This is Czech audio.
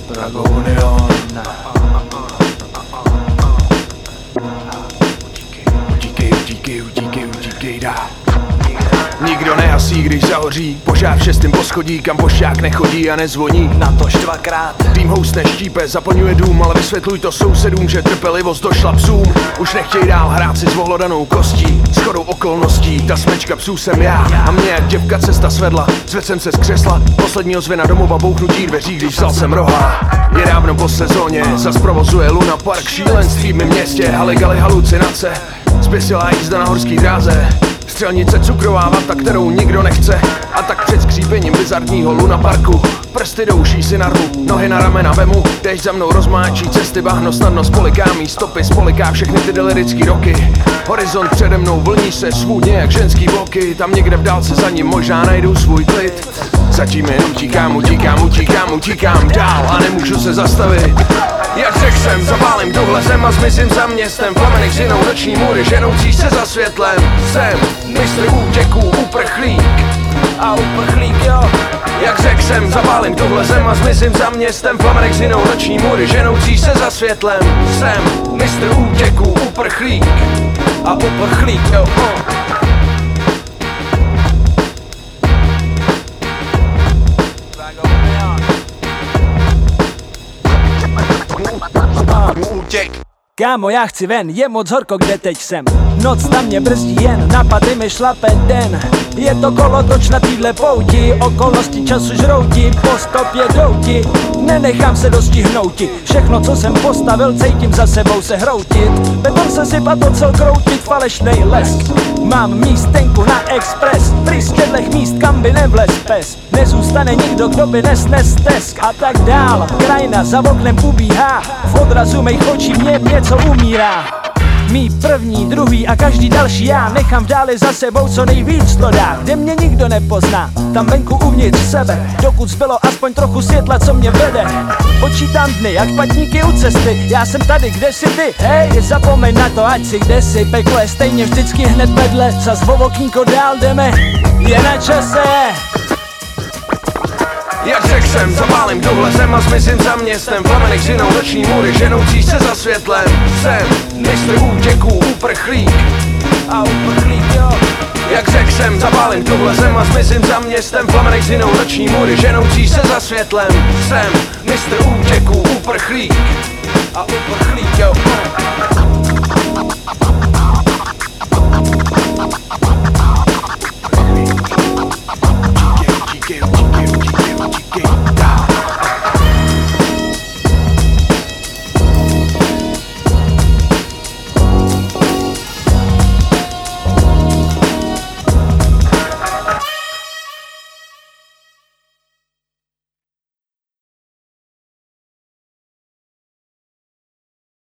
Drago Union. Utíkej dál. Nikdo nehasí, když zahoří požár v 6. poschodí, kam pošťák nechodí a nezvoní. Natož dvakrát. Tým housne štípe, zaplňuje dům, ale vysvětluj to sousedům, že trpělivost došla psům. Už nechtěj dál hrát si s ohlodanou kostí, shodou okolností, ta smečka psů jsem já. A mě jak děvka cesta svedla, zvedl jsem se z křesla, poslední ozvěna domova, bouchnutí dveří, když vzal jsem roha. Je dávno po sezóně, zas provozuje Luna Park, šílenství v mém městě, haligaly halucinace, zběsilá jízda na horský dráze. Střelnice, cukrová vata, kterou nikdo nechce. A tak před skřípením bizarního Luna Parku prsty douší si na rvu, nohy na ramena vemu. Déšť za mnou rozmáčí cesty, bahno snadno spoliká mý stopy, spoliká všechny ty delirický roky. Horizont přede mnou vlní se svůdně jak ženský bloky. Tam někde v dálce za ním možná najdu svůj klid. Zatím jen utíkám dál a nemůžu se zastavit. Jak řekl jsem, zapálím tuhle zem a zmizím za městem. Plamenech žinou noční můry, ženoucí se za světlem. Jsem mistr útěků, uprchlík a uprchlík, jo. Jak řekl jsem, zapálím tuhle zem a zmizím za městem. Plamenech žinou noční můry, ženoucí se za světlem. Jsem mistr útěků, uprchlík a uprchlík, jo. Kámo, já chci ven, je moc horko, kde teď jsem. Noc na mě brzdí jen, napady mi šlape den. Je to kolotoč na týhle pouti, okolnosti času žrouti, po stopě jdouti. Nenechám se dostihnouti, všechno co jsem postavil, cítím za sebou se hroutit. Beton se sypat, ocel kroutit, falešnej lesk. Mám místenku na expres, prý z těchto míst, kam by nevlez pes. Nezůstane nikdo, kdo by nesnes stesk a tak dál. Krajina za oknem ubíhá, v odrazu mých očí mě něco umírá. Mý první, druhý a každý další já nechám v dáli za sebou co nejvíc to dá. Kde mě nikdo nepozná, tam venku uvnitř sebe. Dokud zbylo aspoň trochu světla, co mě vede. Počítám dny, jak patníky u cesty. Já jsem tady, kde jsi ty? Hej, zapomeň na to, ať si kde jsi. Peklo je stejně vždycky hned vedle. Zas o okýnko dál jdeme, je na čase. Jak řekl jsem, zapálím tuhle zem a zmizím za městem. Plamenech žinou noční můry, ženoucí se za světlem. Jsem mistr útěků, uprchlík a uprchlík, jo. Jak řekl jsem, zapálím tuhle zem a zmizím za městem. Plamenech žinou noční můry, ženoucí se za světlem. Jsem mistr útěků, uprchlík a uprchlík, jo.